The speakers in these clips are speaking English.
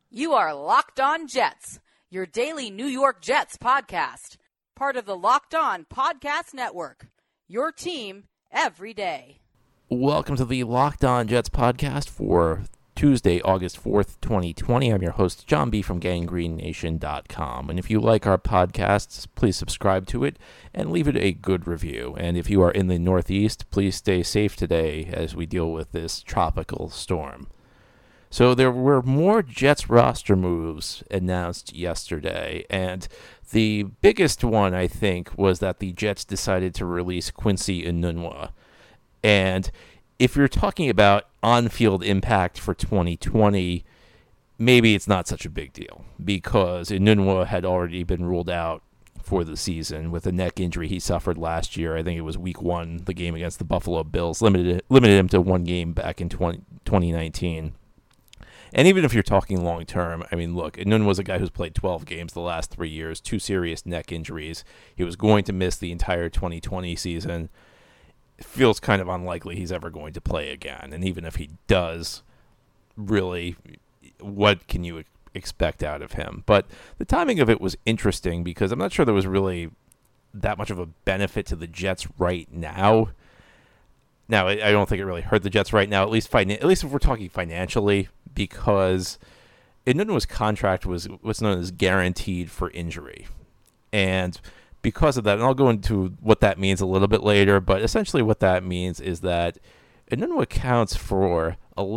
You are Locked On Jets, your daily New York Jets podcast. Part of the Locked On Podcast Network, your team every day. Welcome to the Locked On Jets podcast for Tuesday, August 4th, 2020. I'm your host, John B. from GangrenNation.com. And if you like our podcasts, please subscribe to it and leave it a good review. And if you are in the Northeast, please stay safe today as we deal with this tropical storm. So there were more Jets roster moves announced yesterday, and the biggest one, I think, was that the Jets decided to release Quincy Enunwa. And if you're talking about on-field impact for 2020, maybe it's not such a big deal because Enunwa had already been ruled out for the season with a neck injury he suffered last year. I think it was week 1, the game against the Buffalo Bills, limited him to one game back in 2019. And even if you're talking long-term, I mean, look, Enunwa was a guy who's played 12 games the last 3 years, 2 serious neck injuries. He was going to miss the entire 2020 season. It feels kind of unlikely he's ever going to play again. And even if he does, really, what can you expect out of him? But the timing of it was interesting because I'm not sure there was really that much of a benefit to the Jets right now. Now, I don't think it really hurt the Jets right now, at least if we're talking financially, because Enunwa's contract was what's known as guaranteed for injury. And because of that, and I'll go into what that means a little bit later, but essentially what that means is that Enunwa accounts for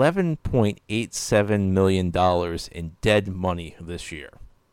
$11.87 million in dead money this year.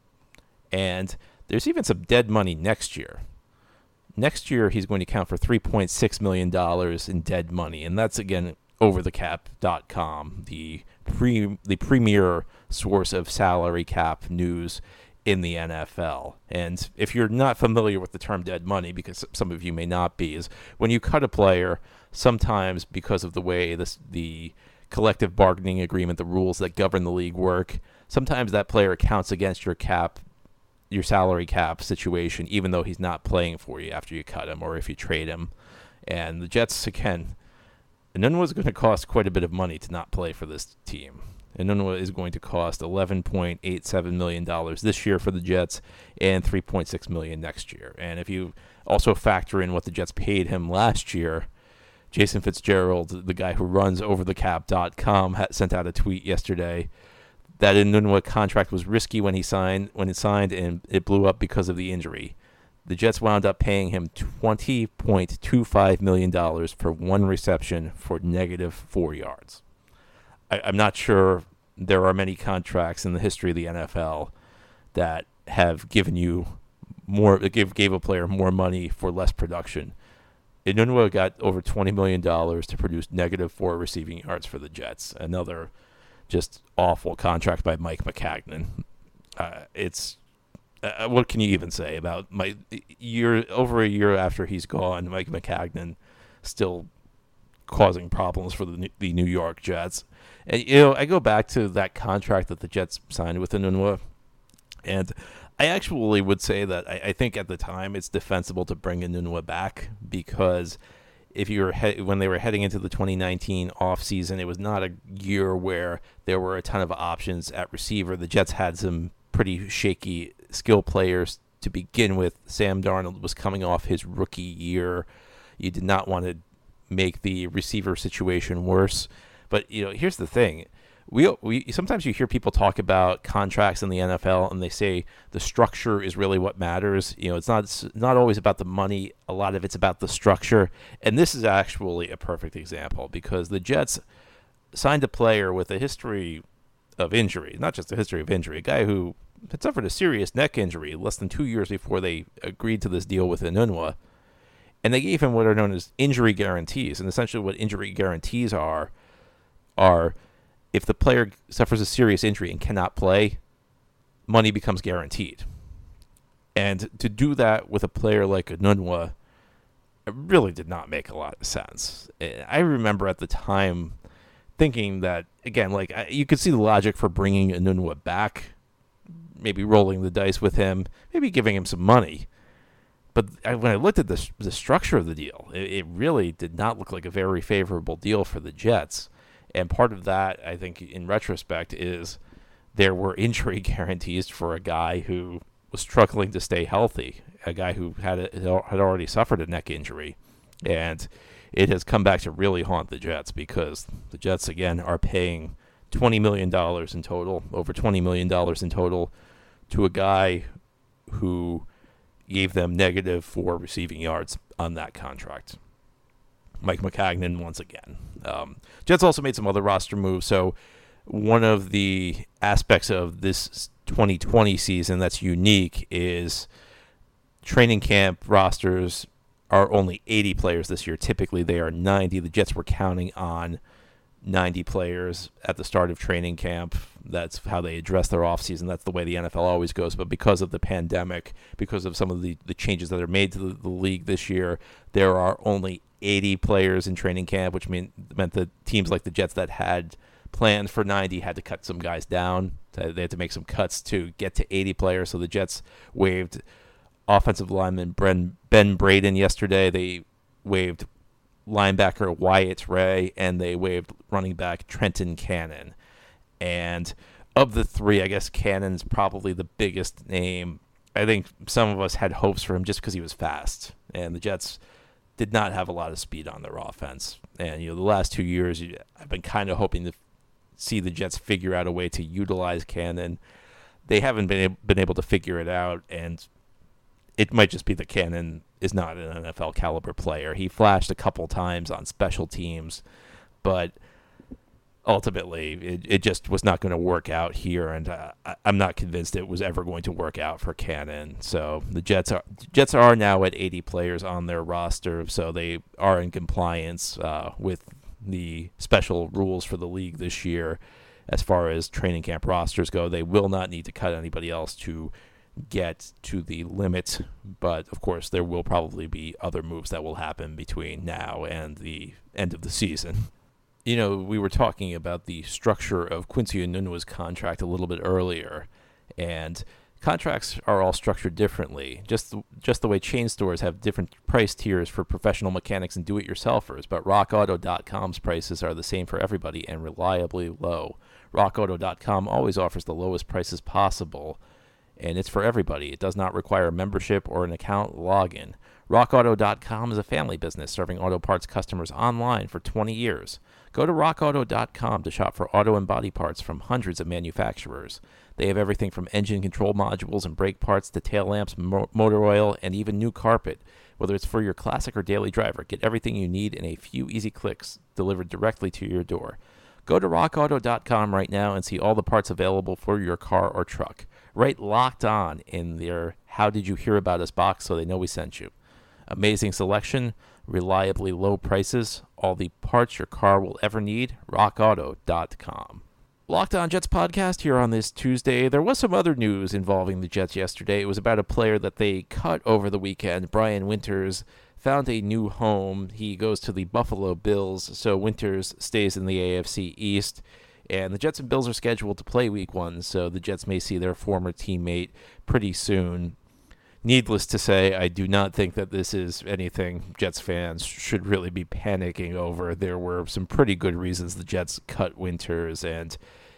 And there's even some dead money next year. Next year, he's going to count for $3.6 million in dead money, and that's, again, overthecap.com, the premier source of salary cap news in the NFL. And if you're not familiar with the term dead money, because some of you may not be, is when you cut a player, sometimes because of the way the collective bargaining agreement, the rules that govern the league work, sometimes that player counts against your salary cap situation, even though he's not playing for you after you cut him or if you trade him. And the Jets, again, Enunwa is going to cost quite a bit of money to not play for this team. Enunwa is going to cost $11.87 million this year for the Jets and $3.6 million next year. And if you also factor in what the Jets paid him last year, Jason Fitzgerald, the guy who runs overthecap.com, sent out a tweet yesterday that Enunwa contract was risky when it signed, and it blew up because of the injury. The Jets wound up paying him $20.25 million for one reception for -4 yards. I'm not sure there are many contracts in the history of the NFL that have given you gave a player more money for less production. Enunwa got over $20 million to produce -4 receiving yards for the Jets. Another just awful contract by Mike Maccagnan. What can you even say about over a year after he's gone, Mike Maccagnan still causing problems for the New York Jets. And, I go back to that contract that the Jets signed with Enunwa, and I actually would say that I think at the time it's defensible to bring Enunwa back because if you were when they were heading into the 2019 offseason, it was not a year where there were a ton of options at receiver. The Jets had some pretty shaky skill players to begin with. Sam Darnold was coming off his rookie year. You did not want to make the receiver situation worse. But, here's the thing. We sometimes you hear people talk about contracts in the NFL and they say the structure is really what matters. It's not always about the money. A lot of it's about the structure. And this is actually a perfect example because the Jets signed a player with a history of injury, not just a history of injury, a guy who had suffered a serious neck injury less than 2 years before they agreed to this deal with Enunwa. And they gave him what are known as injury guarantees. And essentially what injury guarantees are if the player suffers a serious injury and cannot play, money becomes guaranteed. And to do that with a player like Enunwa, it really did not make a lot of sense. I remember at the time thinking that, again, you could see the logic for bringing Enunwa back, maybe rolling the dice with him, maybe giving him some money. But when I looked at the structure of the deal, it really did not look like a very favorable deal for the Jets. And part of that, I think, in retrospect, is there were injury guarantees for a guy who was struggling to stay healthy, a guy who had already suffered a neck injury. And it has come back to really haunt the Jets, because the Jets, again, are paying $20 million in total, over $20 million in total, to a guy who gave them -4 receiving yards on that contract. Mike Maccagnan once again. Jets also made some other roster moves. So one of the aspects of this 2020 season that's unique is training camp rosters are only 80 players this year. Typically they are 90. The Jets were counting on 90 players at the start of training camp. That's how they address their offseason. That's the way the NFL always goes. But because of the pandemic, because of some of the changes that are made to the league this year, there are only 80 players in training camp, which meant that teams like the Jets that had plans for 90 had to cut some guys down. They had to make some cuts to get to 80 players. So the Jets waived offensive lineman Ben Braden yesterday. They waived linebacker Wyatt Ray, and they waived running back Trenton Cannon. And of the three, I guess Cannon's probably the biggest name. I think some of us had hopes for him just because he was fast, and the Jets did not have a lot of speed on their offense. And the last 2 years, I've been kind of hoping to see the Jets figure out a way to utilize Cannon. They haven't been able to figure it out, and it might just be that Cannon is not an NFL caliber player. He flashed a couple times on special teams, but ultimately it just was not going to work out here, and I'm not convinced it was ever going to work out for Cannon. So the Jets are now at 80 players on their roster, so they are in compliance with the special rules for the league this year as far as training camp rosters go. They will not need to cut anybody else to get to the limit, but of course there will probably be other moves that will happen between now and the end of the season. We were talking about the structure of Quincy Enunwa's contract a little bit earlier, and contracts are all structured differently, just the way chain stores have different price tiers for professional mechanics and do-it-yourselfers, but RockAuto.com's prices are the same for everybody and reliably low. RockAuto.com always offers the lowest prices possible, and it's for everybody. It does not require a membership or an account login. RockAuto.com is a family business serving auto parts customers online for 20 years. Go to RockAuto.com to shop for auto and body parts from hundreds of manufacturers. They have everything from engine control modules and brake parts to tail lamps, motor oil, and even new carpet. Whether it's for your classic or daily driver, get everything you need in a few easy clicks delivered directly to your door. Go to RockAuto.com right now and see all the parts available for your car or truck. Write Locked On in their How Did You Hear About Us box so they know we sent you. Amazing selection, reliably low prices, all the parts your car will ever need, rockauto.com. Locked On Jets podcast here on this Tuesday. There was some other news involving the Jets yesterday. It was about a player that they cut over the weekend. Brian Winters found a new home. He goes to the Buffalo Bills, so Winters stays in the AFC East. And the Jets and Bills are scheduled to play Week 1, so the Jets may see their former teammate pretty soon. Needless to say, I do not think that this is anything Jets fans should really be panicking over. There were some pretty good reasons the Jets cut Winters, and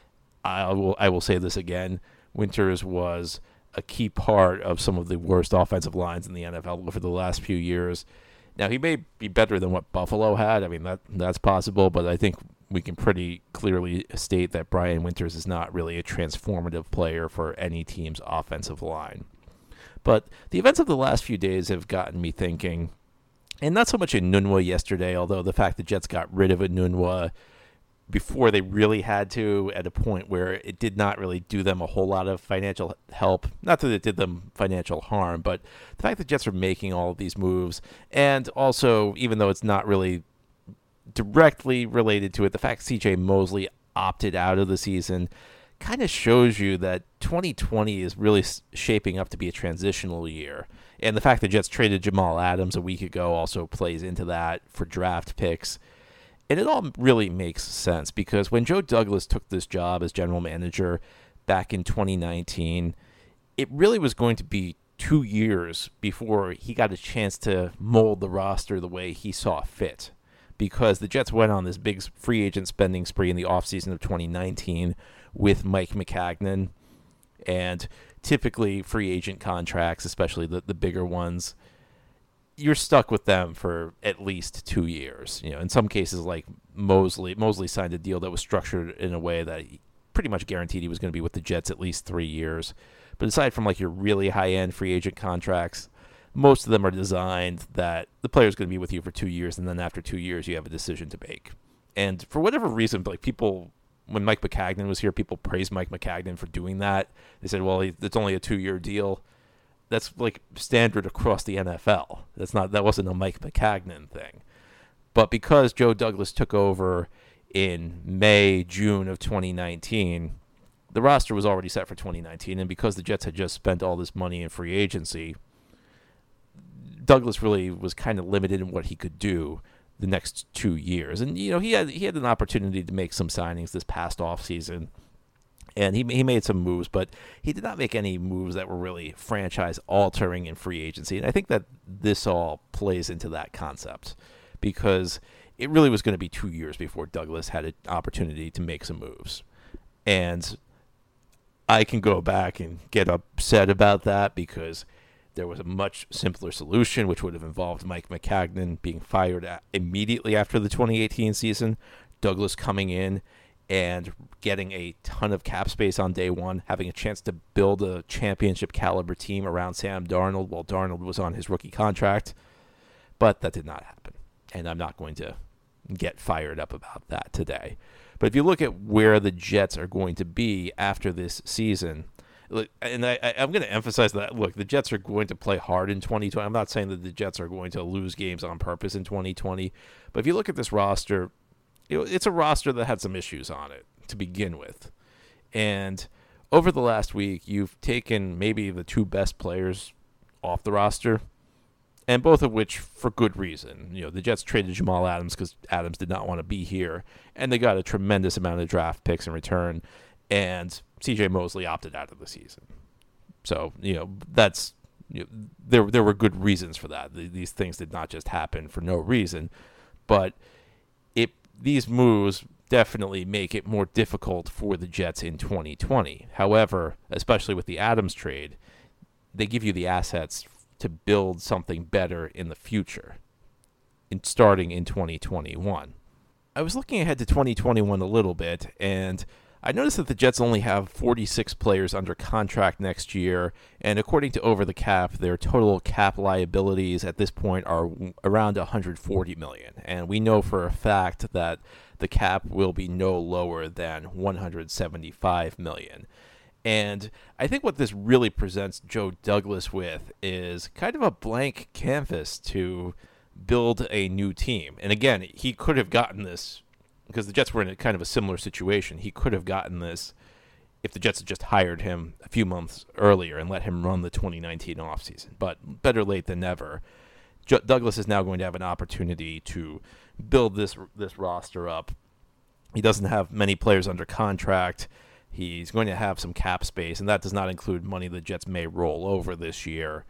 I will say this again. Winters was a key part of some of the worst offensive lines in the NFL over the last few years. Now, he may be better than what Buffalo had. I mean, that's possible, but I think we can pretty clearly state that Brian Winters is not really a transformative player for any team's offensive line. But the events of the last few days have gotten me thinking, and not so much Enunwa yesterday, although the fact the Jets got rid of Enunwa before they really had to, at a point where it did not really do them a whole lot of financial help. Not that it did them financial harm, but the fact that Jets are making all of these moves, and also, even though it's not really directly related to it, the fact C.J. Mosley opted out of the season kind of shows you that 2020 is really shaping up to be a transitional year. And the fact that Jets traded Jamal Adams a week ago also plays into that for draft picks. And it all really makes sense, because when Joe Douglas took this job as general manager back in 2019, it really was going to be 2 years before he got a chance to mold the roster the way he saw fit. Because the Jets went on this big free agent spending spree in the offseason of 2019, with Mike Maccagnan. And typically free agent contracts, especially the bigger ones, you're stuck with them for at least 2 years. In some cases, like Mosley signed a deal that was structured in a way that he pretty much guaranteed he was going to be with the Jets at least 3 years. But aside from like your really high-end free agent contracts, most of them are designed that the player's going to be with you for 2 years, and then after 2 years, you have a decision to make. And for whatever reason, like people, when Mike Maccagnan was here, people praised Mike Maccagnan for doing that. They said, well, it's only a 2-year deal. That's like standard across the NFL. That wasn't a Mike Maccagnan thing. But because Joe Douglas took over in May, June of 2019, the roster was already set for 2019. And because the Jets had just spent all this money in free agency, Douglas really was kind of limited in what he could do the next 2 years. And, he had an opportunity to make some signings this past offseason. And he made some moves, but he did not make any moves that were really franchise-altering in free agency. And I think that this all plays into that concept because it really was going to be 2 years before Douglas had an opportunity to make some moves. And I can go back and get upset about that because there was a much simpler solution, which would have involved Mike Maccagnan being fired immediately after the 2018 season, Douglas coming in and getting a ton of cap space on day one, having a chance to build a championship caliber team around Sam Darnold while Darnold was on his rookie contract. But that did not happen. And I'm not going to get fired up about that today. But if you look at where the Jets are going to be after this season, and I'm going to emphasize that, look, the Jets are going to play hard in 2020. I'm not saying that the Jets are going to lose games on purpose in 2020. But if you look at this roster, it's a roster that had some issues on it to begin with. And over the last week, you've taken maybe the two best players off the roster, and both of which for good reason. The Jets traded Jamal Adams because Adams did not want to be here, and they got a tremendous amount of draft picks in return, and C.J. Mosley opted out of the season. So, that's there were good reasons for that. These things did not just happen for no reason, but these moves definitely make it more difficult for the Jets in 2020. However, especially with the Adams trade, they give you the assets to build something better in the future, starting in 2021. I was looking ahead to 2021 a little bit, and I noticed that the Jets only have 46 players under contract next year, and according to Over the Cap, their total cap liabilities at this point are around $140 million. And we know for a fact that the cap will be no lower than $175 million. And I think what this really presents Joe Douglas with is kind of a blank canvas to build a new team. And again, he could have gotten this because the Jets were in a kind of a similar situation. He could have gotten this if the Jets had just hired him a few months earlier and let him run the 2019 offseason. But better late than never. Douglas is now going to have an opportunity to build this roster up. He doesn't have many players under contract. He's going to have some cap space, and that does not include money the Jets may roll over this year.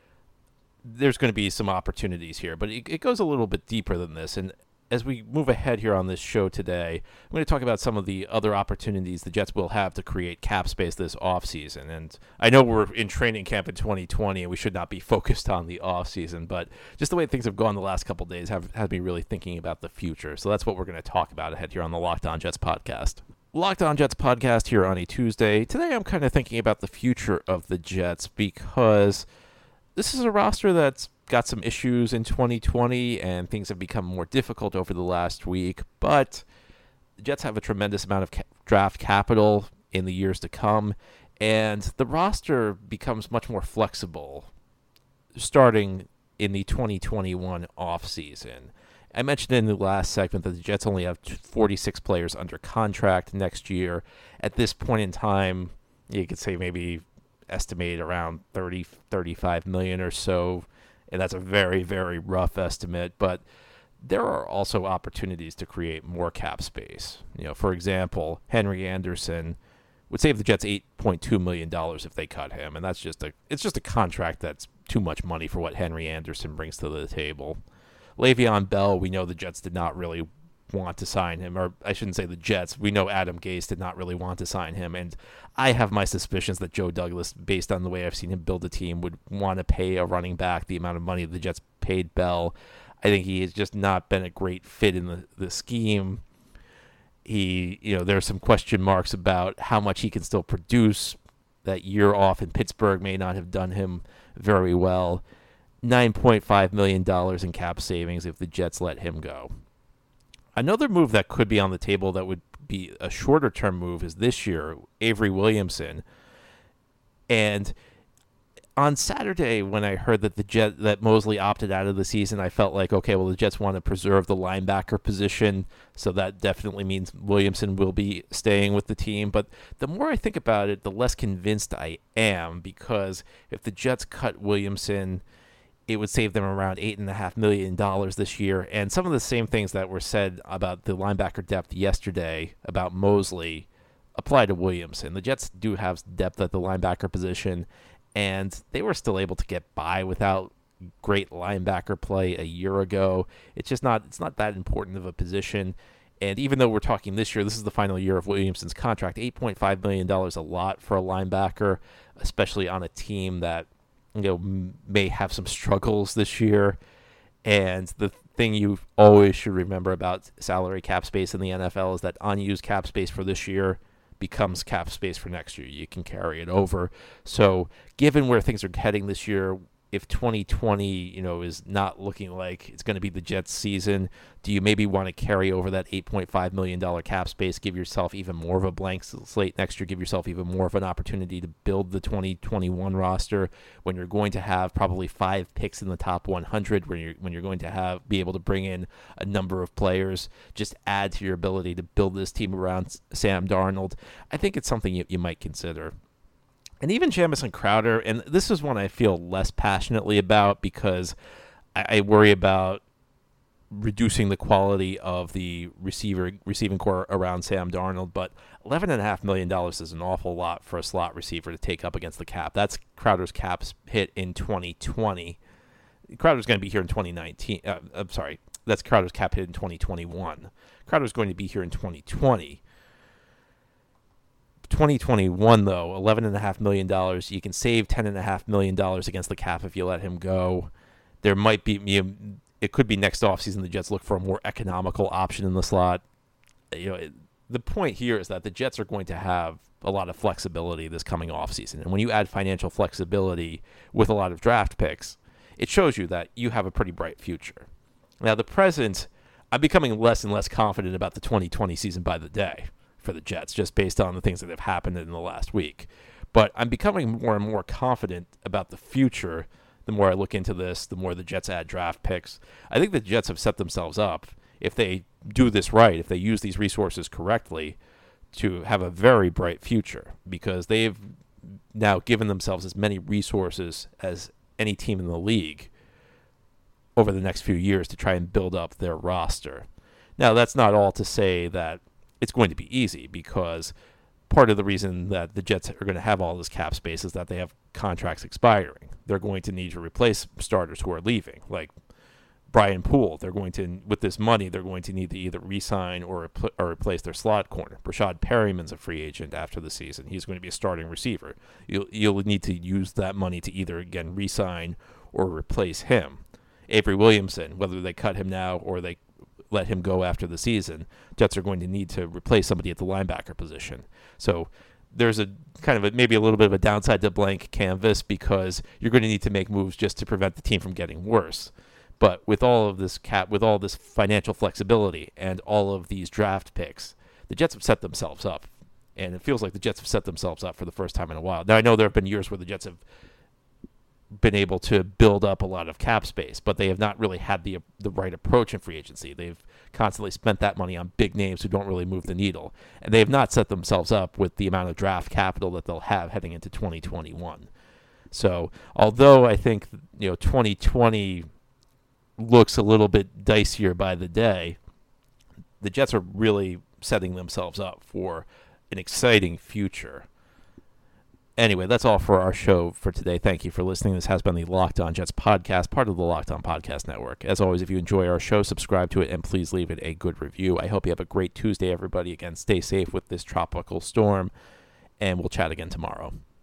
There's going to be some opportunities here, but it goes a little bit deeper than this. And as we move ahead here on this show today, I'm going to talk about some of the other opportunities the Jets will have to create cap space this offseason. And I know we're in training camp in 2020, and we should not be focused on the offseason, but just the way things have gone the last couple of days have me really thinking about the future. So that's what we're going to talk about ahead here on the Locked On Jets podcast. Locked On Jets podcast here on a Tuesday. Today I'm kind of thinking about the future of the Jets because this is a roster that's got some issues in 2020 and things have become more difficult over the last week, but the Jets have a tremendous amount of draft capital in the years to come, and the roster becomes much more flexible starting in the 2021 offseason. I mentioned in the last segment that the Jets only have 46 players under contract next year. At this point in time, you could say maybe estimate around 35 million or so, and that's a very, very rough estimate, but there are also opportunities to create more cap space. For example, Henry Anderson would save the Jets $8.2 million if they cut him, and that's just a contract that's too much money for what Henry Anderson brings to the table. Le'Veon Bell, we know the Jets did not really want to sign him, or I shouldn't say the Jets. We know Adam Gase did not really want to sign him, and I have my suspicions that Joe Douglas, based on the way I've seen him build a team, would want to pay a running back the amount of money the Jets paid Bell. I think he has just not been a great fit in the scheme. There are some question marks about how much he can still produce. That year off in Pittsburgh may not have done him very well. $9.5 million in cap savings if the Jets let him go. Another move that could be on the table that would be a shorter-term move is this year, Avery Williamson. And on Saturday, when I heard that that Mosley opted out of the season, I felt like, okay, well, the Jets want to preserve the linebacker position, so that definitely means Williamson will be staying with the team. But the more I think about it, the less convinced I am, because if the Jets cut Williamson, it would save them around $8.5 million this year. And some of the same things that were said about the linebacker depth yesterday about Mosley apply to Williamson. The Jets do have depth at the linebacker position, and they were still able to get by without great linebacker play a year ago. It's not that important of a position. And even though we're talking this year, this is the final year of Williamson's contract. $8.5 million a lot for a linebacker, especially on a team that may have some struggles this year. And the thing you always should remember about salary cap space in the NFL is that unused cap space for this year becomes cap space for next year. You can carry it over. So given where things are heading this year, if 2020, is not looking like it's going to be the Jets season, do you maybe want to carry over that $8.5 million cap space, give yourself even more of a blank slate next year, give yourself even more of an opportunity to build the 2021 roster when you're going to have probably 5 picks in the top 100, when you're going to be able to bring in a number of players, just add to your ability to build this team around Sam Darnold? I think it's something you might consider. And even Jamison Crowder, and this is one I feel less passionately about because I worry about reducing the quality of the receiving core around Sam Darnold, but $11.5 million is an awful lot for a slot receiver to take up against the cap. That's Crowder's cap hit in 2020. Crowder's going to be here in 2019. I'm sorry, that's Crowder's cap hit in 2021. Crowder's going to be here in 2020. 2021, though, $11.5 million. You can save $10.5 million against the cap if you let him go. There might be, it could be next offseason the Jets look for a more economical option in the slot. The point here is that the Jets are going to have a lot of flexibility this coming offseason. And when you add financial flexibility with a lot of draft picks, it shows you that you have a pretty bright future. Now, the present, I'm becoming less and less confident about the 2020 season by the day for the Jets, just based on the things that have happened in the last week. But I'm becoming more and more confident about the future. The more I look into this, the more the Jets add draft picks. I think the Jets have set themselves up, if they do this right, if they use these resources correctly, to have a very bright future, because they've now given themselves as many resources as any team in the league over the next few years to try and build up their roster. Now, that's not all to say that it's going to be easy, because part of the reason that the Jets are going to have all this cap space is that they have contracts expiring. They're going to need to replace starters who are leaving, like Brian Poole. They're going to, with this money, they're going to need to either re-sign or replace their slot corner. Brashad Perryman's a free agent after the season. He's going to be a starting receiver. You'll need to use that money to either, again, re-sign or replace him. Avery Williamson, whether they cut him now or they let him go after the season, Jets are going to need to replace somebody at the linebacker position. So there's a kind of maybe a little bit of a downside to blank canvas, because you're going to need to make moves just to prevent the team from getting worse. But with all of this with all this financial flexibility and all of these draft picks, the Jets have set themselves up. And it feels like the Jets have set themselves up for the first time in a while. Now, I know there have been years where the Jets have been able to build up a lot of cap space, but they have not really had the right approach in free agency. They've constantly spent that money on big names who don't really move the needle, and they have not set themselves up with the amount of draft capital that they'll have heading into 2021. So, although I think 2020 looks a little bit dicier by the day, the Jets are really setting themselves up for an exciting future. Anyway, that's all for our show for today. Thank you for listening. This has been the Locked On Jets podcast, part of the Locked On Podcast Network. As always, if you enjoy our show, subscribe to it, and please leave it a good review. I hope you have a great Tuesday, everybody. Again, stay safe with this tropical storm, and we'll chat again tomorrow.